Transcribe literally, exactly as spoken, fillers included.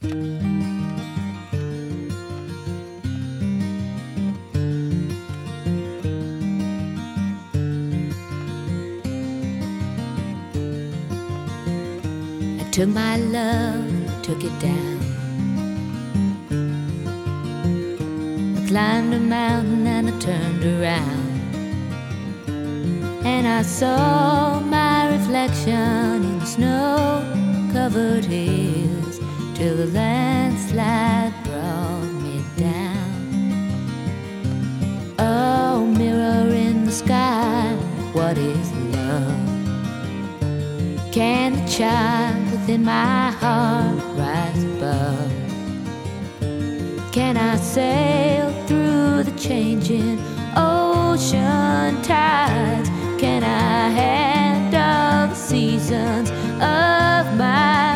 Took my love, took it down. I climbed a mountain and I turned around, and I saw my reflection in snow-covered hills till the landslide brought me down. Oh, mirror in the sky, what is love? Can the child within my heart rise above? Can I sail through the changing ocean tides? Can I handle the seasons of my